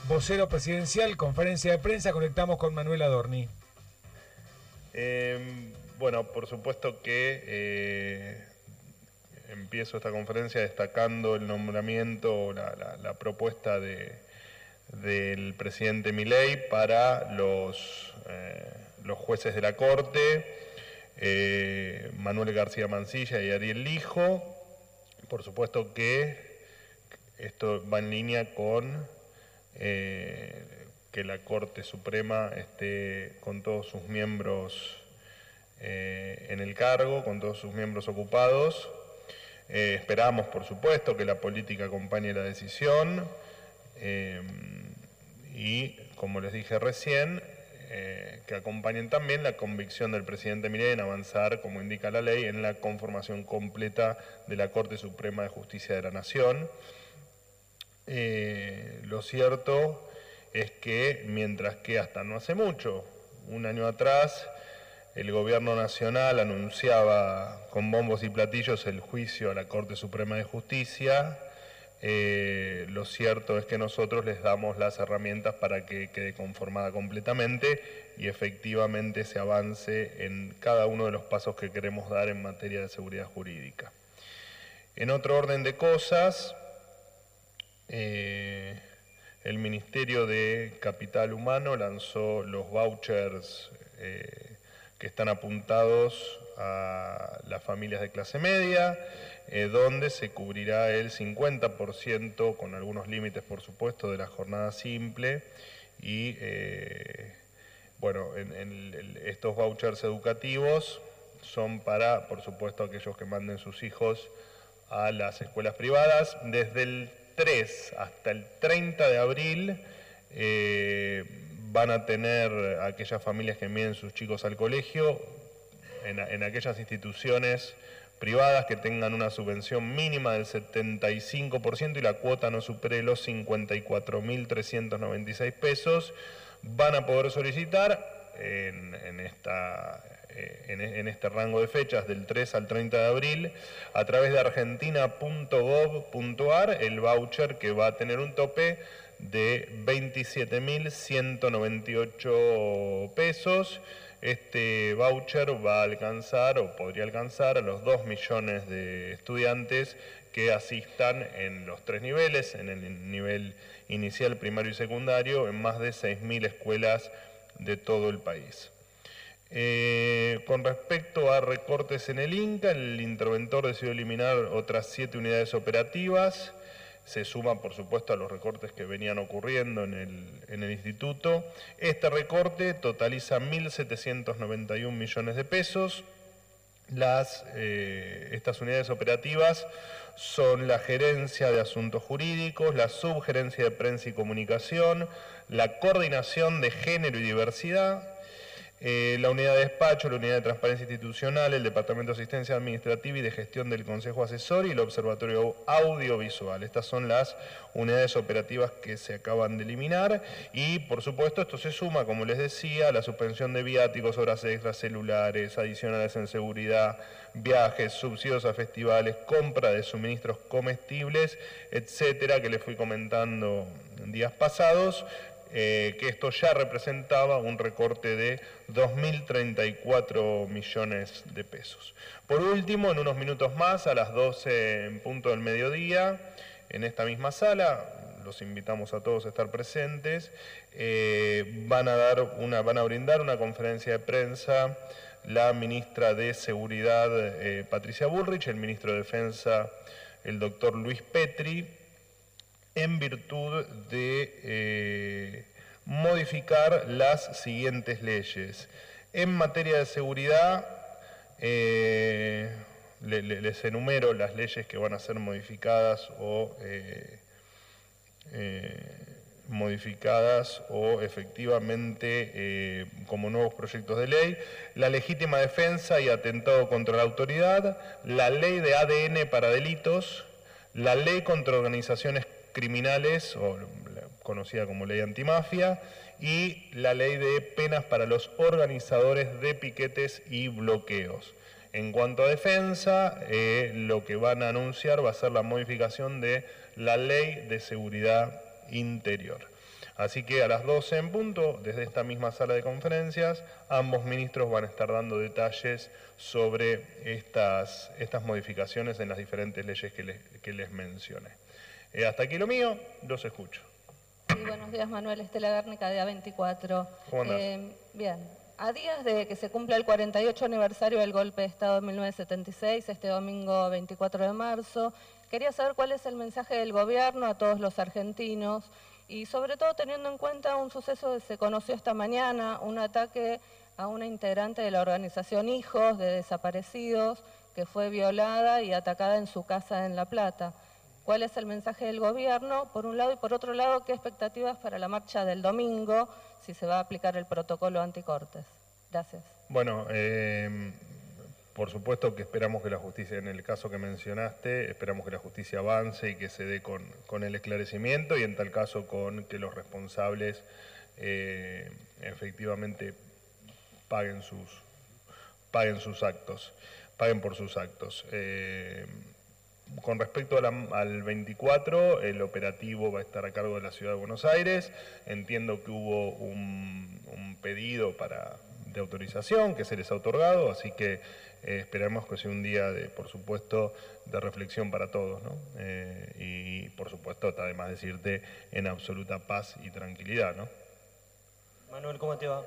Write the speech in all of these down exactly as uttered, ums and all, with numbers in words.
vocero presidencial, conferencia de prensa, conectamos con Manuel Adorni. Eh, bueno, por supuesto que eh, empiezo esta conferencia destacando el nombramiento, la, la, la propuesta de, del presidente Milei para los, eh, los jueces de la Corte, eh, Manuel García Mansilla y Ariel Lijo. Por supuesto que esto va en línea con eh, que la Corte Suprema esté con todos sus miembros eh, en el cargo, con todos sus miembros ocupados. Eh, esperamos, por supuesto, que la política acompañe la decisión eh, y, como les dije recién, eh, que acompañen también la convicción del presidente Milei en avanzar, como indica la ley, en la conformación completa de la Corte Suprema de Justicia de la Nación. Eh, lo cierto es que, mientras que hasta no hace mucho, un año atrás, el gobierno nacional anunciaba con bombos y platillos el juicio a la Corte Suprema de Justicia, eh, lo cierto es que nosotros les damos las herramientas para que quede conformada completamente y efectivamente se avance en cada uno de los pasos que queremos dar en materia de seguridad jurídica. En otro orden de cosas, eh, el Ministerio de Capital Humano lanzó los vouchers eh, que están apuntados a las familias de clase media, eh, donde se cubrirá el cincuenta por ciento, con algunos límites por supuesto, de la jornada simple y eh, bueno, en, en estos vouchers educativos son para, por supuesto, aquellos que manden sus hijos a las escuelas privadas. Desde el tres hasta el treinta de abril eh, van a tener aquellas familias que envíen sus chicos al colegio en, en aquellas instituciones privadas que tengan una subvención mínima del setenta y cinco por ciento y la cuota no supere los cincuenta y cuatro mil trescientos noventa y seis pesos, van a poder solicitar en, en esta... En, en este rango de fechas del tres al treinta de abril a través de argentina punto gov punto ar el voucher que va a tener un tope de veintisiete mil ciento noventa y ocho pesos. Este voucher va a alcanzar o podría alcanzar a los dos millones de estudiantes que asistan en los tres niveles, en el nivel inicial, primario y secundario, en más de seis mil escuelas de todo el país. Eh, con respecto a recortes en el INCA, el interventor decidió eliminar otras siete unidades operativas. Se suman, por supuesto, a los recortes que venían ocurriendo en el, en el instituto. Este recorte totaliza mil setecientos noventa y un millones de pesos. Las, eh, estas unidades operativas son la Gerencia de Asuntos Jurídicos, la Subgerencia de Prensa y Comunicación, la Coordinación de Género y Diversidad, Eh, la unidad de despacho, la unidad de transparencia institucional, el departamento de asistencia administrativa y de gestión del Consejo Asesor y el observatorio audiovisual. Estas son las unidades operativas que se acaban de eliminar y, por supuesto, esto se suma, como les decía, a la suspensión de viáticos, horas extras, celulares, adicionales en seguridad, viajes, subsidios a festivales, compra de suministros comestibles, etcétera, que les fui comentando en días pasados. Eh, que esto ya representaba un recorte de dos mil treinta y cuatro millones de pesos. Por último, en unos minutos más, a las doce en punto del mediodía, en esta misma sala, los invitamos a todos a estar presentes, eh, van a dar una, van a brindar una conferencia de prensa la ministra de Seguridad, eh, Patricia Bullrich, el ministro de Defensa, el doctor Luis Petri, en virtud de eh, modificar las siguientes leyes. En materia de seguridad, eh, le, le, les enumero las leyes que van a ser modificadas o eh, eh, modificadas o efectivamente eh, como nuevos proyectos de ley: la legítima defensa y atentado contra la autoridad, la ley de A D N para delitos, la ley contra organizaciones criminales, o conocida como ley antimafia, y la ley de penas para los organizadores de piquetes y bloqueos. En cuanto a defensa, eh, lo que van a anunciar va a ser la modificación de la Ley de Seguridad Interior. Así que a las doce en punto, desde esta misma sala de conferencias, ambos ministros van a estar dando detalles sobre estas, estas modificaciones en las diferentes leyes que les, que les mencioné. Eh, hasta aquí lo mío, los escucho. Sí, buenos días, Manuel. Estela Gárnica, de A veinticuatro. ¿Cómo andás? Eh, bien. A días de que se cumpla el cuarenta y ocho aniversario del golpe de Estado de mil novecientos setenta y seis, este domingo veinticuatro de marzo, quería saber cuál es el mensaje del gobierno a todos los argentinos y sobre todo teniendo en cuenta un suceso que se conoció esta mañana, un ataque a una integrante de la organización Hijos de Desaparecidos que fue violada y atacada en su casa en La Plata. ¿Cuál es el mensaje del gobierno, por un lado, y por otro lado, qué expectativas para la marcha del domingo, si se va a aplicar el protocolo anticortes? Gracias. Bueno, eh, por supuesto que esperamos que la justicia, en el caso que mencionaste, esperamos que la justicia avance y que se dé con, con el esclarecimiento y en tal caso con que los responsables eh, efectivamente paguen sus, paguen sus actos, paguen por sus actos. Eh, Con respecto a la, al veinticuatro, el operativo va a estar a cargo de la Ciudad de Buenos Aires. Entiendo que hubo un, un pedido para, de autorización que se les ha otorgado, así que eh, esperamos que sea un día, de, por supuesto, de reflexión para todos, ¿no? Eh, y, por supuesto, además decirte, en absoluta paz y tranquilidad, ¿no? Manuel, ¿cómo te va?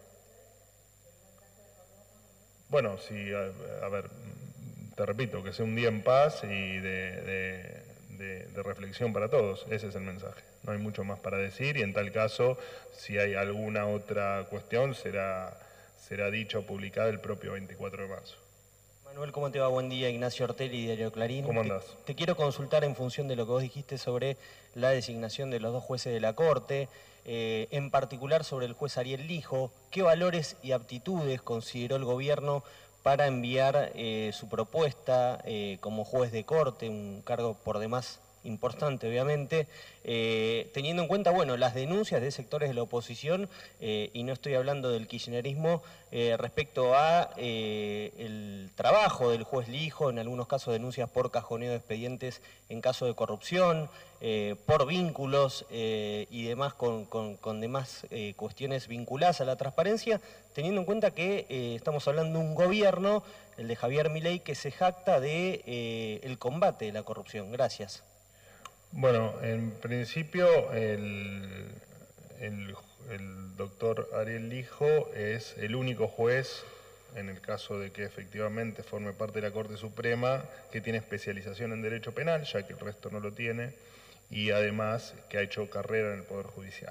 Bueno, sí, a, a ver... Te repito, que sea un día en paz y de, de, de, de reflexión para todos. Ese es el mensaje. No hay mucho más para decir y en tal caso, si hay alguna otra cuestión, será, será dicha o publicada el propio veinticuatro de marzo. Manuel, ¿cómo te va? Buen día. Ignacio Ortelli, Diario Clarín. ¿Cómo andás? Te, te quiero consultar en función de lo que vos dijiste sobre la designación de los dos jueces de la Corte, eh, en particular sobre el juez Ariel Lijo. ¿Qué valores y aptitudes consideró el gobierno para enviar eh, su propuesta eh, como juez de corte, un cargo por demás importante obviamente, eh, teniendo en cuenta bueno, las denuncias de sectores de la oposición, eh, y no estoy hablando del kirchnerismo, eh, respecto a eh, el trabajo del juez Lijo, en algunos casos denuncias por cajoneo de expedientes en caso de corrupción, eh, por vínculos eh, y demás con, con, con demás eh, cuestiones vinculadas a la transparencia, teniendo en cuenta que eh, estamos hablando de un gobierno, el de Javier Milei, que se jacta de eh, el combate de la corrupción. Gracias. Bueno, en principio el, el, el doctor Ariel Lijo es el único juez, en el caso de que efectivamente forme parte de la Corte Suprema, que tiene especialización en derecho penal, ya que el resto no lo tiene, y además que ha hecho carrera en el Poder Judicial.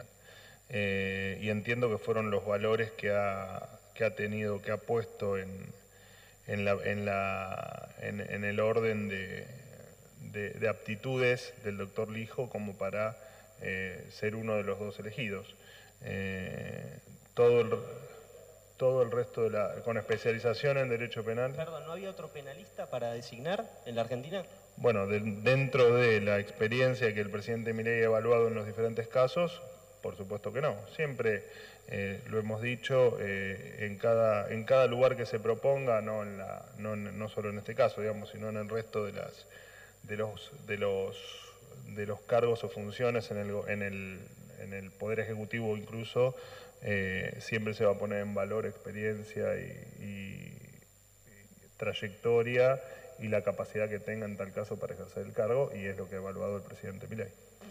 Eh, y entiendo que fueron los valores que ha, que ha tenido, que ha puesto en, en, la, en, la, en, en el orden de... De, de aptitudes del doctor Lijo como para eh, ser uno de los dos elegidos. Eh, todo, el, todo el resto de la... con especialización en derecho penal. Perdón, ¿no había otro penalista para designar en la Argentina? Bueno, de, dentro de la experiencia que el presidente Milei ha evaluado en los diferentes casos, por supuesto que no. Siempre eh, lo hemos dicho, eh, en, cada, en cada lugar que se proponga, no, en la, no, no solo en este caso, digamos, sino en el resto de las... De los, de, los, de los cargos o funciones en el, en el, en el Poder Ejecutivo incluso, eh, siempre se va a poner en valor experiencia y, y, y trayectoria y la capacidad que tenga en tal caso para ejercer el cargo, y es lo que ha evaluado el presidente Milei.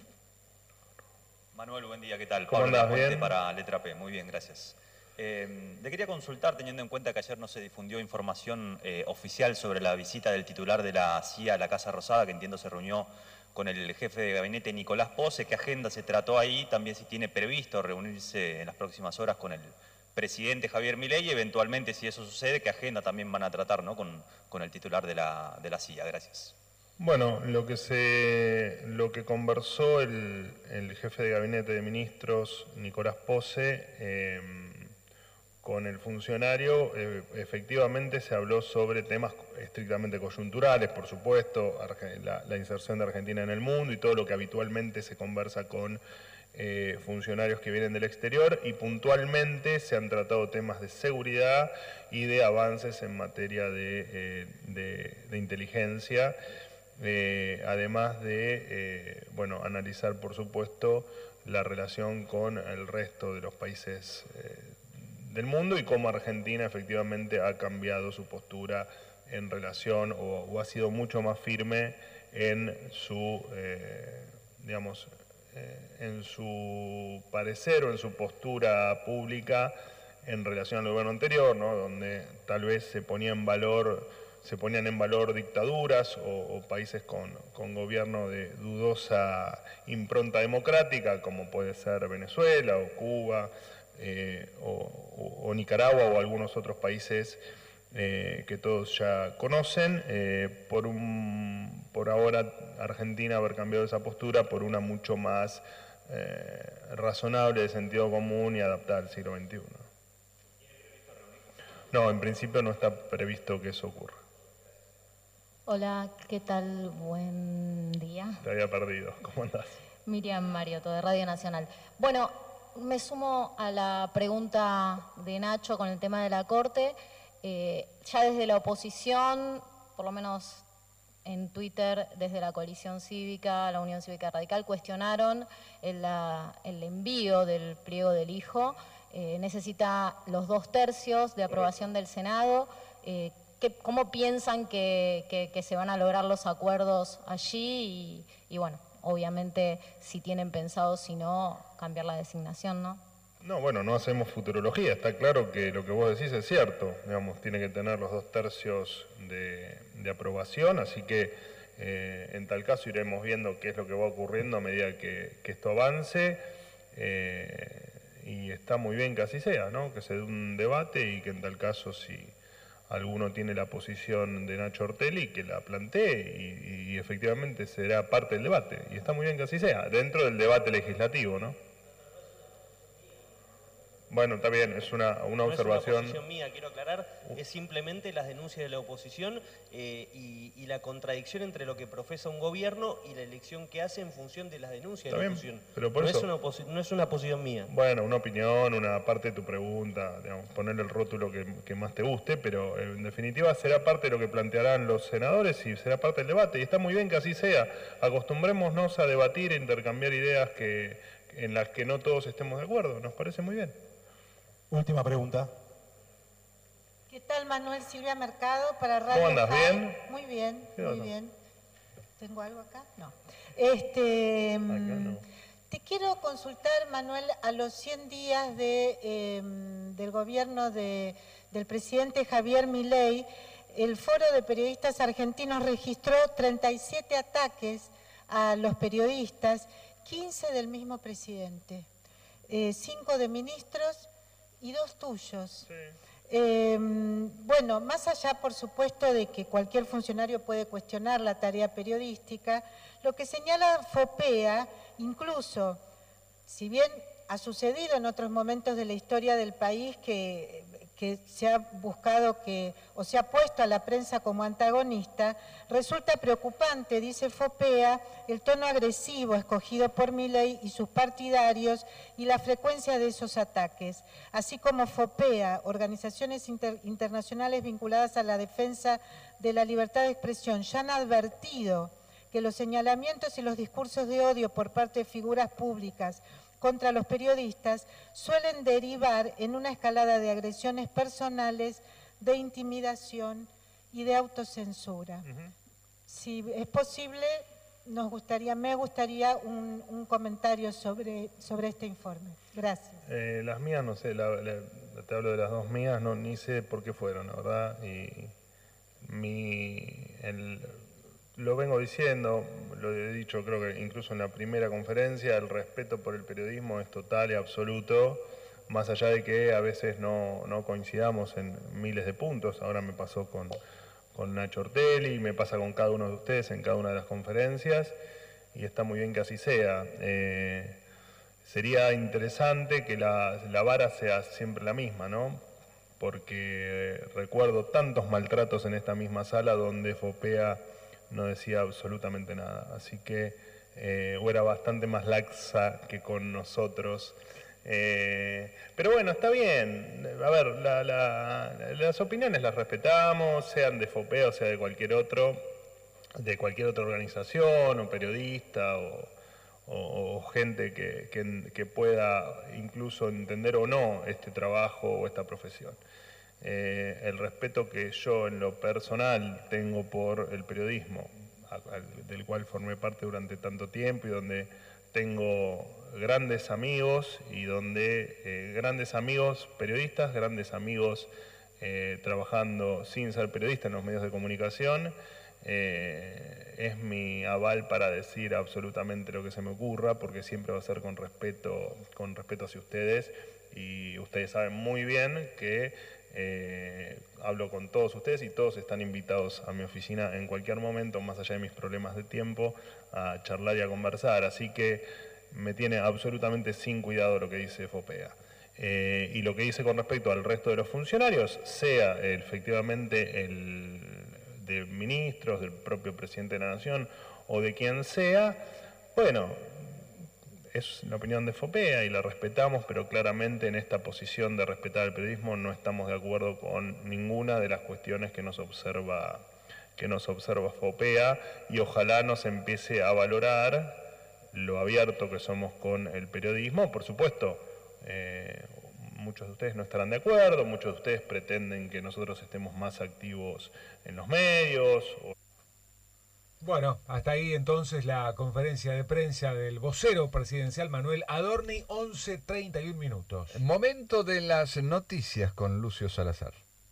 Manuel, buen día, ¿qué tal? ¿Cómo Pablo andás? Lapuente ¿Bien? para Letra P, muy bien, gracias. Eh, le quería consultar, teniendo en cuenta que ayer no se difundió información eh, oficial sobre la visita del titular de la C I A a la Casa Rosada, que entiendo se reunió con el jefe de gabinete Nicolás Pose. ¿Qué agenda se trató ahí? También si tiene previsto reunirse en las próximas horas con el presidente Javier Milei y eventualmente, si eso sucede, ¿qué agenda también van a tratar, ¿no? con, con el titular de la, de la C I A? Gracias. Bueno, lo que, se, lo que conversó el, el jefe de gabinete de ministros, Nicolás Pose, eh, con el funcionario, eh, efectivamente se habló sobre temas estrictamente coyunturales, por supuesto, la, la inserción de Argentina en el mundo y todo lo que habitualmente se conversa con eh, funcionarios que vienen del exterior, y puntualmente se han tratado temas de seguridad y de avances en materia de, eh, de, de inteligencia, eh, además de, eh, bueno, analizar, por supuesto, la relación con el resto de los países eh, del mundo y cómo Argentina efectivamente ha cambiado su postura en relación o, o ha sido mucho más firme en su, eh, digamos, eh, en su parecer o en su postura pública en relación al gobierno anterior, ¿no? Donde tal vez se ponía en valor, se ponían en valor dictaduras o, o países con, con gobierno de dudosa impronta democrática, como puede ser Venezuela o Cuba, Eh, o, o, o Nicaragua o algunos otros países eh, que todos ya conocen, eh, por, un, por ahora Argentina haber cambiado esa postura por una mucho más eh, razonable de sentido común y adaptada al siglo veintiuno. No, en principio no está previsto que eso ocurra. Hola, ¿qué tal? Buen día. Te había perdido, ¿cómo andás? Miriam Mariotto, de Radio Nacional. Bueno, me sumo a la pregunta de Nacho con el tema de la Corte. Eh, ya desde la oposición, por lo menos en Twitter, desde la Coalición Cívica, la Unión Cívica Radical, cuestionaron el, la, el envío del pliego del hijo. Eh, necesita los dos tercios de aprobación del Senado. Eh, ¿qué, ¿Cómo piensan que, que, que se van a lograr los acuerdos allí? Y, y bueno, obviamente, si tienen pensado, si no, cambiar la designación, ¿no? No, bueno, no hacemos futurología. Está claro que lo que vos decís es cierto. Digamos, tiene que tener los dos tercios de, de aprobación, así que eh, en tal caso iremos viendo qué es lo que va ocurriendo a medida que, que esto avance. Eh, y está muy bien que así sea, ¿no? Que se dé un debate y que en tal caso, si alguno tiene la posición de Nacho Ortelli, que la plantee y, y efectivamente será parte del debate. Y está muy bien que así sea, dentro del debate legislativo, ¿no? Bueno, está bien, es una, una no observación... No es una posición mía, quiero aclarar, es simplemente las denuncias de la oposición eh, y, y la contradicción entre lo que profesa un gobierno y la elección que hace en función de las denuncias de la oposición. Pero por no, eso, es una no es una posición mía. Bueno, una opinión, una parte de tu pregunta, digamos, ponerle el rótulo que, que más te guste, pero en definitiva será parte de lo que plantearán los senadores y será parte del debate. Y está muy bien que así sea. Acostumbrémonos a debatir e intercambiar ideas que, en las que no todos estemos de acuerdo. Nos parece muy bien. Última pregunta. ¿Qué tal, Manuel? Silvia Mercado para Radio ¿Cómo andas? High. ¿Bien? Muy bien, ¿Qué muy onda? bien. ¿Tengo algo acá? No. Este, Acá no. Te quiero consultar, Manuel, a los cien días de, eh, del gobierno de, del presidente Javier Milei, el Foro de Periodistas Argentinos registró treinta y siete ataques a los periodistas, quince del mismo presidente, eh, cinco de ministros y dos tuyos. Sí. Eh, bueno, más allá, por supuesto, de que cualquier funcionario puede cuestionar la tarea periodística, lo que señala FOPEA, incluso, si bien ha sucedido en otros momentos de la historia del país que, que se ha buscado que, o se ha puesto a la prensa como antagonista, resulta preocupante, dice FOPEA, el tono agresivo escogido por Milei y sus partidarios y la frecuencia de esos ataques, así como FOPEA, organizaciones inter, internacionales vinculadas a la defensa de la libertad de expresión, ya han advertido que los señalamientos y los discursos de odio por parte de figuras públicas contra los periodistas suelen derivar en una escalada de agresiones personales, de intimidación y de autocensura. Uh-huh. Si es posible, nos gustaría, me gustaría un, un comentario sobre, sobre este informe. Gracias. Eh, las mías, no sé, la, la, te hablo de las dos mías, no, ni sé por qué fueron, la verdad. Y mi, el, lo vengo diciendo, lo he dicho creo que incluso en la primera conferencia, el respeto por el periodismo es total y absoluto, más allá de que a veces no, no coincidamos en miles de puntos. Ahora me pasó con, con Nacho Ortelli, me pasa con cada uno de ustedes en cada una de las conferencias, y está muy bien que así sea. Eh, sería interesante que la, la vara sea siempre la misma, ¿no? Porque recuerdo tantos maltratos en esta misma sala donde FOPEA no decía absolutamente nada, así que eh, o era bastante más laxa que con nosotros. Eh, pero bueno, está bien. A ver, la, la, las opiniones las respetamos, sean de FOPEA o sea de cualquier otro, de cualquier otra organización o periodista o, o, o gente que, que, que pueda incluso entender o no este trabajo o esta profesión. Eh, el respeto que yo en lo personal tengo por el periodismo, del cual formé parte durante tanto tiempo y donde tengo grandes amigos y donde eh, grandes amigos periodistas, grandes amigos eh, trabajando sin ser periodista en los medios de comunicación, eh, es mi aval para decir absolutamente lo que se me ocurra, porque siempre va a ser con respeto, con respeto hacia ustedes, y ustedes saben muy bien que Eh, hablo con todos ustedes y todos están invitados a mi oficina en cualquier momento, más allá de mis problemas de tiempo, a charlar y a conversar. Así que me tiene absolutamente sin cuidado lo que dice FOPEA. Eh, y lo que dice con respecto al resto de los funcionarios, sea eh, efectivamente el de ministros, del propio presidente de la Nación o de quien sea, bueno, es la opinión de FOPEA y la respetamos, pero claramente en esta posición de respetar el periodismo no estamos de acuerdo con ninguna de las cuestiones que nos observa, que nos observa FOPEA, y ojalá nos empiece a valorar lo abierto que somos con el periodismo. Por supuesto, eh, muchos de ustedes no estarán de acuerdo, muchos de ustedes pretenden que nosotros estemos más activos en los medios. O Bueno, hasta ahí entonces la conferencia de prensa del vocero presidencial Manuel Adorni, once treinta y un minutos. Momento de las noticias con Lucio Salazar.